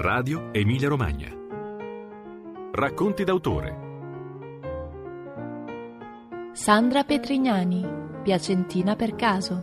Radio Emilia Romagna. Racconti d'autore. Sandra Petrignani, Piacentina per caso.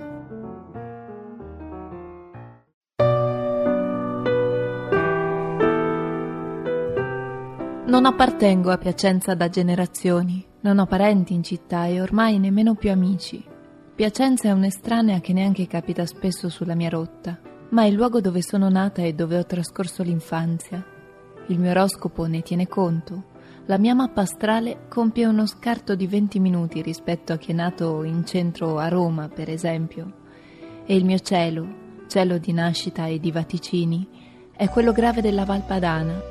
Non appartengo a Piacenza da generazioni, non ho parenti in città e ormai nemmeno più amici. Piacenza è un'estranea che neanche capita spesso sulla mia rotta, ma è il luogo dove sono nata e dove ho trascorso l'infanzia. Il mio oroscopo ne tiene conto. La mia mappa astrale compie uno scarto di 20 minuti rispetto a chi è nato in centro a Roma, per esempio. E il mio cielo di nascita e di vaticini, è quello grave della Val Padana.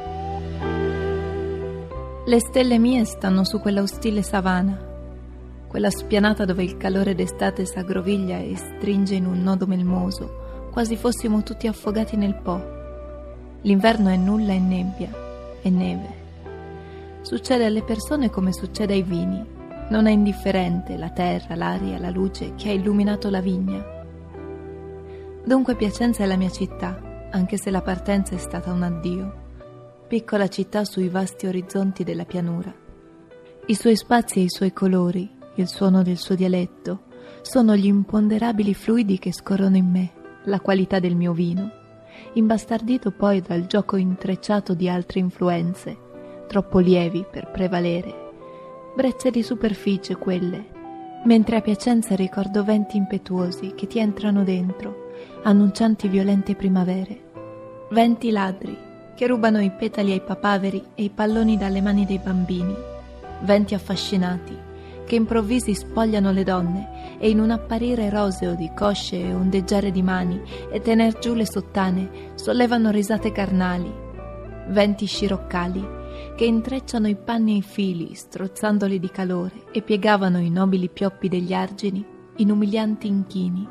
Le stelle mie stanno su quella ostile savana, quella spianata dove il calore d'estate s'aggroviglia e stringe in un nodo melmoso, quasi fossimo tutti affogati nel Po. L'inverno è nulla e nebbia, e neve. Succede alle persone come succede ai vini. Non è indifferente la terra, l'aria, la luce che ha illuminato la vigna. Dunque Piacenza è la mia città, anche se la partenza è stata un addio. Piccola città sui vasti orizzonti della pianura. I suoi spazi e i suoi colori, il suono del suo dialetto, sono gli imponderabili fluidi che scorrono in me, la qualità del mio vino, imbastardito poi dal gioco intrecciato di altre influenze, troppo lievi per prevalere, brecce di superficie quelle, mentre a Piacenza ricordo venti impetuosi che ti entrano dentro, annuncianti violente primavere, venti ladri che rubano i petali ai papaveri e i palloni dalle mani dei bambini, venti affascinati che improvvisi spogliano le donne e in un apparire roseo di cosce e ondeggiare di mani e tener giù le sottane sollevano risate carnali, venti sciroccali che intrecciano i panni e i fili strozzandoli di calore e piegavano i nobili pioppi degli argini in umilianti inchini.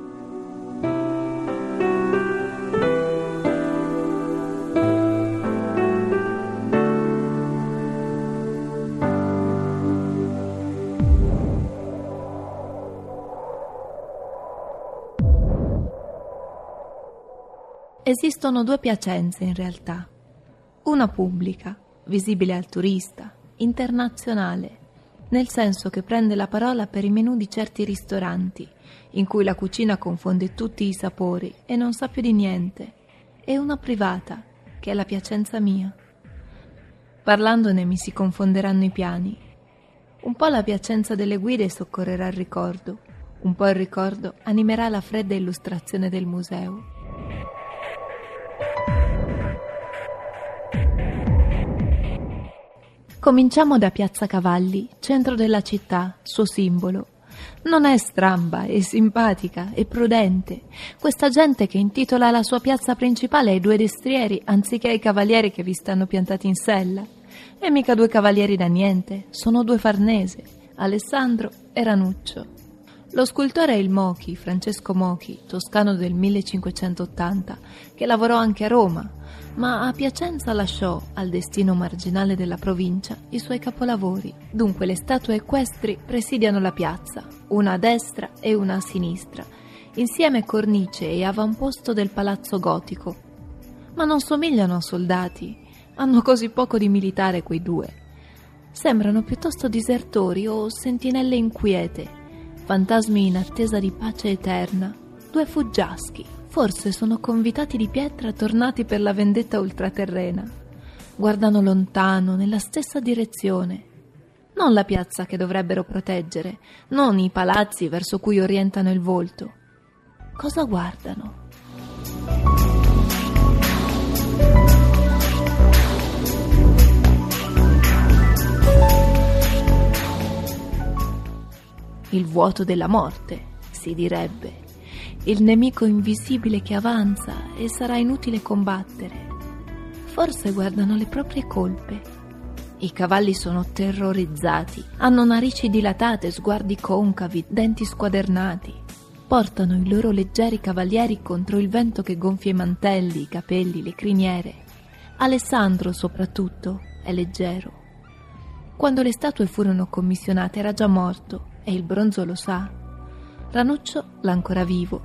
Esistono due Piacenze in realtà, una pubblica, visibile al turista, internazionale, nel senso che prende la parola per i menù di certi ristoranti, in cui la cucina confonde tutti i sapori e non sa più di niente, e una privata, che è la Piacenza mia. Parlandone mi si confonderanno i piani. Un po' la Piacenza delle guide soccorrerà il ricordo, un po' il ricordo animerà la fredda illustrazione del museo. Cominciamo da Piazza Cavalli, centro della città, suo simbolo. Non è stramba, è simpatica, è prudente. Questa gente che intitola la sua piazza principale ai due destrieri anziché ai cavalieri che vi stanno piantati in sella. E mica due cavalieri da niente, sono due Farnese, Alessandro e Ranuccio. Lo scultore è il Mochi, Francesco Mochi, toscano del 1580, che lavorò anche a Roma, ma a Piacenza lasciò, al destino marginale della provincia, i suoi capolavori. Dunque le statue equestri presidiano la piazza, una a destra e una a sinistra, insieme cornice e avamposto del palazzo gotico. Ma non somigliano a soldati, hanno così poco di militare quei due. Sembrano piuttosto disertori o sentinelle inquiete, fantasmi in attesa di pace eterna, due fuggiaschi. Forse sono convitati di pietra tornati per la vendetta ultraterrena. Guardano lontano, nella stessa direzione. Non la piazza che dovrebbero proteggere, non i palazzi verso cui orientano il volto. Cosa guardano? Il vuoto della morte, si direbbe. Il nemico invisibile che avanza e sarà inutile combattere. Forse guardano le proprie colpe. I cavalli sono terrorizzati, hanno narici dilatate, sguardi concavi, denti squadernati. Portano i loro leggeri cavalieri contro il vento che gonfia i mantelli, i capelli, le criniere. Alessandro, soprattutto, è leggero. Quando le statue furono commissionate era già morto, e il bronzo lo sa. Ranuccio l'ha ancora vivo,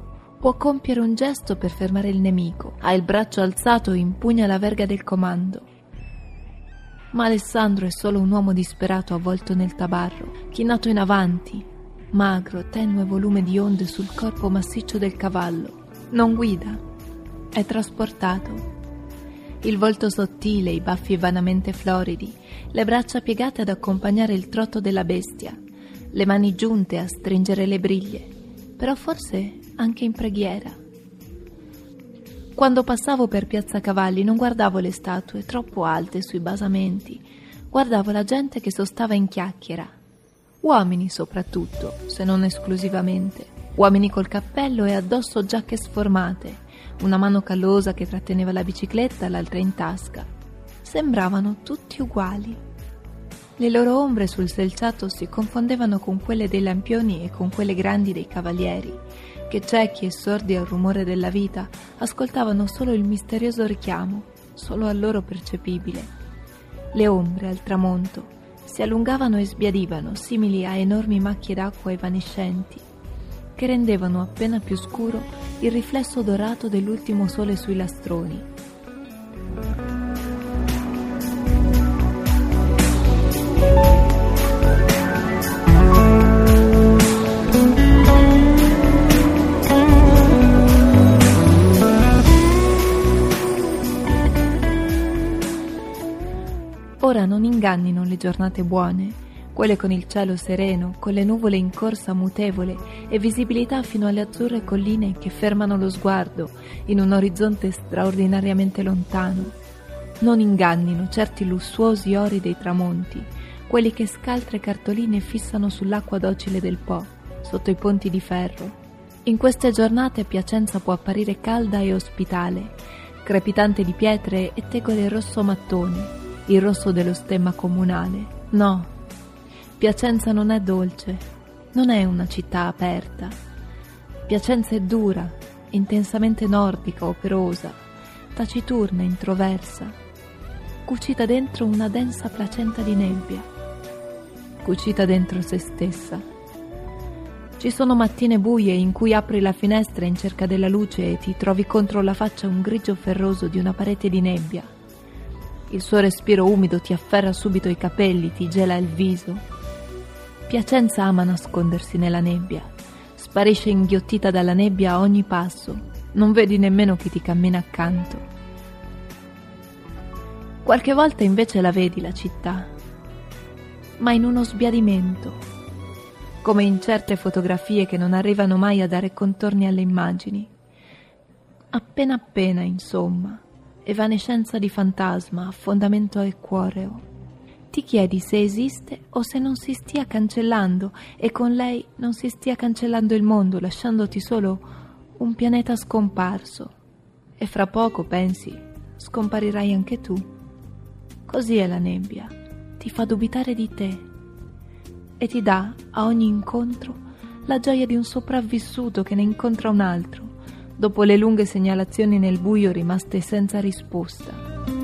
Può compiere un gesto per fermare il nemico, ha il braccio alzato e impugna la verga del comando. Ma Alessandro è solo un uomo disperato avvolto nel tabarro, chinato in avanti, magro, tenue volume di onde sul corpo massiccio del cavallo. Non guida, è trasportato. Il volto sottile, i baffi vanamente floridi, le braccia piegate ad accompagnare il trotto della bestia, le mani giunte a stringere le briglie, però forse anche in preghiera. Quando passavo per Piazza Cavalli non guardavo le statue troppo alte sui basamenti, guardavo la gente che sostava in chiacchiera. Uomini soprattutto, se non esclusivamente. Uomini col cappello e addosso giacche sformate, una mano callosa che tratteneva la bicicletta, l'altra in tasca. Sembravano tutti uguali. Le loro ombre sul selciato si confondevano con quelle dei lampioni e con quelle grandi dei cavalieri, che ciechi e sordi al rumore della vita ascoltavano solo il misterioso richiamo, solo a loro percepibile. Le ombre al tramonto si allungavano e sbiadivano, simili a enormi macchie d'acqua evanescenti, che rendevano appena più scuro il riflesso dorato dell'ultimo sole sui lastroni. Ora non ingannino le giornate buone, quelle con il cielo sereno, con le nuvole in corsa mutevole e visibilità fino alle azzurre colline che fermano lo sguardo in un orizzonte straordinariamente lontano. Non ingannino certi lussuosi ori dei tramonti, quelli che scaltre cartoline fissano sull'acqua docile del Po, sotto i ponti di ferro. In queste giornate Piacenza può apparire calda e ospitale, crepitante di pietre e tegole rosso mattone, il rosso dello stemma comunale. No, Piacenza non è dolce, non è una città aperta. Piacenza è dura, intensamente nordica, operosa, taciturna, introversa, cucita dentro una densa placenta di nebbia, cucita dentro se stessa. Ci sono mattine buie in cui apri la finestra in cerca della luce e ti trovi contro la faccia un grigio ferroso di una parete di nebbia. Il suo respiro umido ti afferra subito i capelli, ti gela il viso. Piacenza ama nascondersi nella nebbia. Sparisce inghiottita dalla nebbia a ogni passo. Non vedi nemmeno chi ti cammina accanto. Qualche volta invece la vedi la città, ma in uno sbiadimento, come in certe fotografie che non arrivano mai a dare contorni alle immagini. Appena appena, insomma. Evanescenza di fantasma, affondamento equoreo. Ti chiedi se esiste o se non si stia cancellando e con lei non si stia cancellando il mondo, lasciandoti solo un pianeta scomparso. E fra poco, pensi, scomparirai anche tu. Così è la nebbia, ti fa dubitare di te e ti dà a ogni incontro la gioia di un sopravvissuto che ne incontra un altro, dopo le lunghe segnalazioni nel buio rimaste senza risposta.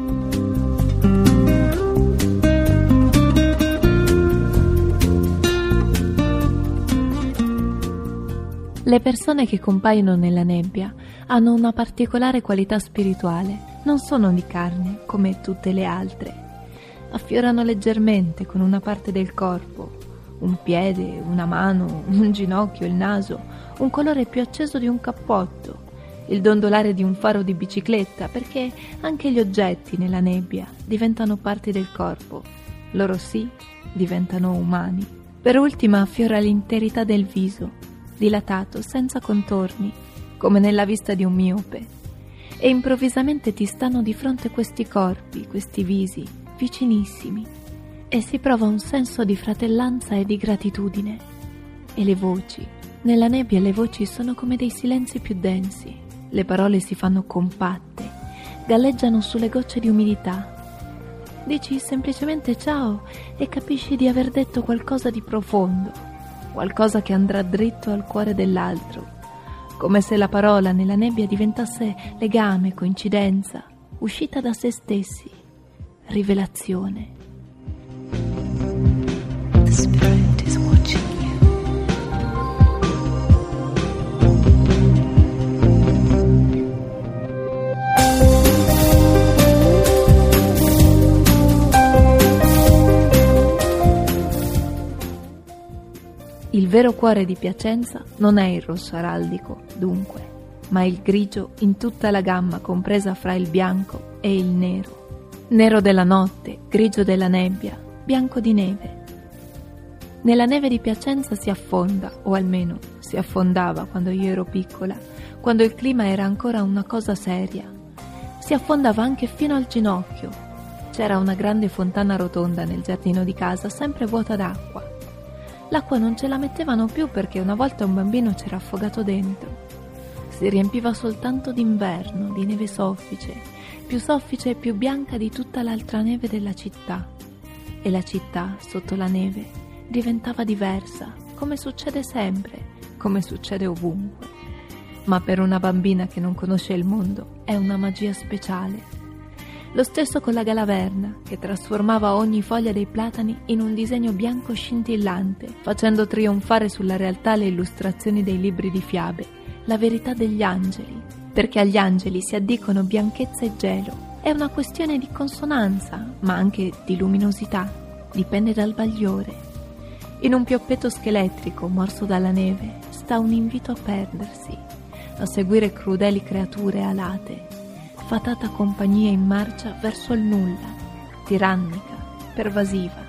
Le persone che compaiono nella nebbia hanno una particolare qualità spirituale, non sono di carne come tutte le altre. Affiorano leggermente con una parte del corpo, un piede, una mano, un ginocchio, il naso, un colore più acceso di un cappotto, il dondolare di un faro di bicicletta, perché anche gli oggetti nella nebbia diventano parti del corpo. Loro sì, diventano umani. Per ultima affiora l'interità del viso, dilatato, senza contorni, come nella vista di un miope. E improvvisamente ti stanno di fronte questi corpi, questi visi, vicinissimi, e si prova un senso di fratellanza e di gratitudine. E le voci. Nella nebbia le voci sono come dei silenzi più densi. Le parole si fanno compatte, galleggiano sulle gocce di umidità. Dici semplicemente ciao e capisci di aver detto qualcosa di profondo, qualcosa che andrà dritto al cuore dell'altro, come se la parola nella nebbia diventasse legame, coincidenza, uscita da se stessi, rivelazione. The Spirit is watching you. vero cuore di Piacenza non è il rosso araldico, dunque, ma il grigio in tutta la gamma compresa fra il bianco e il nero. Nero della notte, grigio della nebbia, bianco di neve. Nella neve di Piacenza si affonda, o almeno si affondava quando io ero piccola, quando il clima era ancora una cosa seria. Si affondava anche fino al ginocchio. C'era una grande fontana rotonda nel giardino di casa, sempre vuota d'acqua. L'acqua non ce la mettevano più perché una volta un bambino c'era affogato dentro. Si riempiva soltanto d'inverno, di neve soffice e più bianca di tutta l'altra neve della città. E la città, sotto la neve, diventava diversa, come succede sempre, come succede ovunque. Ma per una bambina che non conosce il mondo è una magia speciale. Lo stesso con la galaverna, che trasformava ogni foglia dei platani in un disegno bianco scintillante, facendo trionfare sulla realtà le illustrazioni dei libri di fiabe, la verità degli angeli, perché agli angeli si addicono bianchezza e gelo. È una questione di consonanza, ma anche di luminosità, dipende dal bagliore. In un pioppeto scheletrico morso dalla neve sta un invito a perdersi, a seguire crudeli creature alate, fatata compagnia in marcia verso il nulla, tirannica, pervasiva.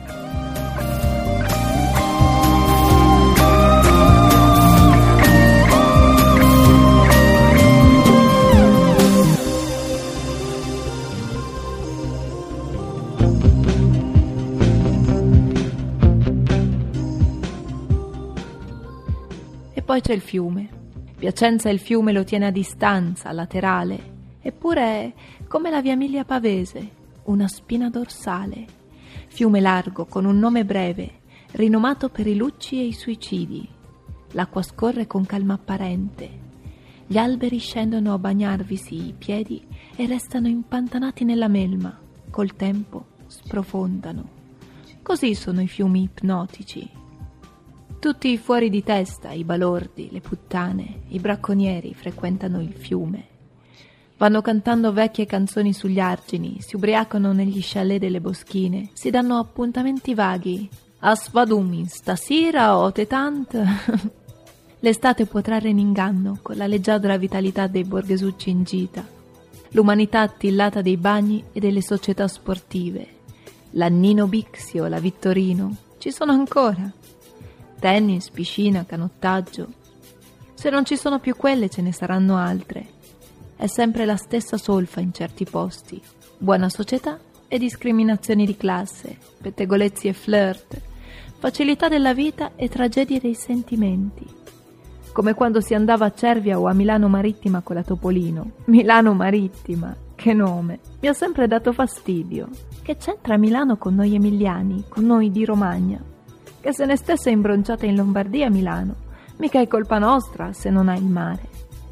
E poi c'è il fiume. Piacenza il fiume lo tiene a distanza, laterale. Eppure, come la via Emilia Pavese, una spina dorsale. Fiume largo, con un nome breve, rinomato per i lucci e i suicidi. L'acqua scorre con calma apparente. Gli alberi scendono a bagnarvisi i piedi e restano impantanati nella melma. Col tempo sprofondano. Così sono i fiumi ipnotici. Tutti i fuori di testa, i balordi, le puttane, i bracconieri frequentano il fiume. Vanno cantando vecchie canzoni sugli argini, si ubriacano negli chalet delle boschine, si danno appuntamenti vaghi. A Svadumin, stasera o tant. L'estate può trarre in inganno con la leggiadra vitalità dei borghesucci in gita, l'umanità attillata dei bagni e delle società sportive. La Nino Bixio, la Vittorino, ci sono ancora. Tennis, piscina, canottaggio. Se non ci sono più quelle, ce ne saranno altre. È sempre la stessa solfa in certi posti. Buona società e discriminazioni di classe, pettegolezzi e flirt, facilità della vita e tragedie dei sentimenti. Come quando si andava a Cervia o a Milano Marittima con la Topolino. Milano Marittima, che nome! Mi ha sempre dato fastidio. Che c'entra Milano con noi emiliani, con noi di Romagna? Che se ne stesse imbronciata in Lombardia, Milano. Mica è colpa nostra se non ha il mare.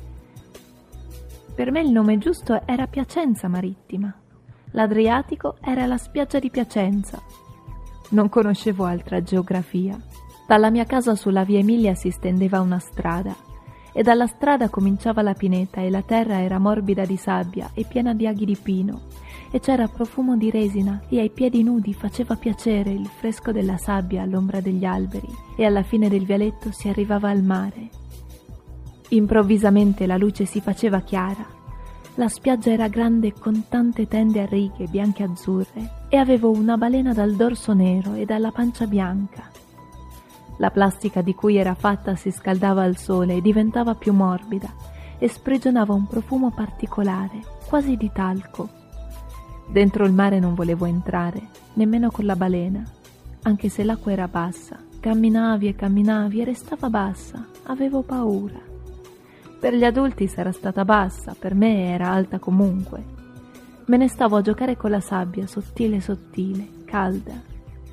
Per me il nome giusto era Piacenza Marittima. L'Adriatico era la spiaggia di Piacenza. Non conoscevo altra geografia. Dalla mia casa sulla via Emilia si stendeva una strada e dalla strada cominciava la pineta e la terra era morbida di sabbia e piena di aghi di pino e c'era profumo di resina e ai piedi nudi faceva piacere il fresco della sabbia all'ombra degli alberi e alla fine del vialetto si arrivava al mare. Improvvisamente la luce si faceva chiara. La spiaggia era grande con tante tende a righe bianche e azzurre e avevo una balena dal dorso nero e dalla pancia bianca. La plastica di cui era fatta si scaldava al sole e diventava più morbida e sprigionava un profumo particolare, quasi di talco. Dentro il mare non volevo entrare, nemmeno con la balena, anche se l'acqua era bassa. Camminavi e restava bassa, avevo paura. Per gli adulti sarà stata bassa, per me era alta comunque. Me ne stavo a giocare con la sabbia, sottile, calda.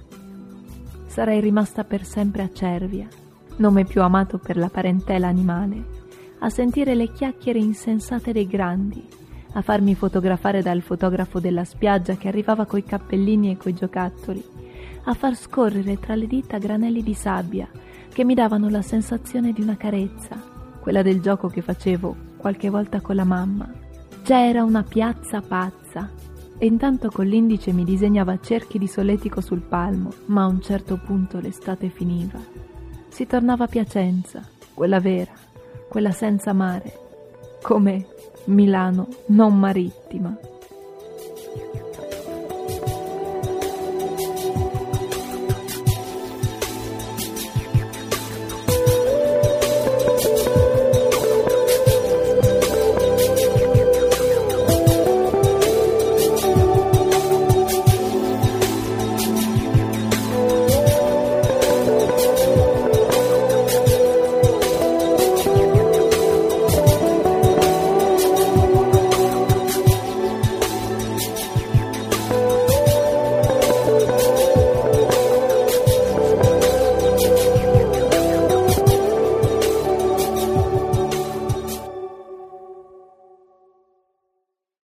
Sarei rimasta per sempre a Cervia, nome più amato per la parentela animale, a sentire le chiacchiere insensate dei grandi, a farmi fotografare dal fotografo della spiaggia che arrivava coi cappellini e coi giocattoli, a far scorrere tra le dita granelli di sabbia che mi davano la sensazione di una carezza, quella del gioco che facevo qualche volta con la mamma. Già era una piazza pazza, e intanto con l'indice mi disegnava cerchi di solletico sul palmo, ma a un certo punto l'estate finiva. si tornava a Piacenza, quella vera, quella senza mare, come Milano non marittima.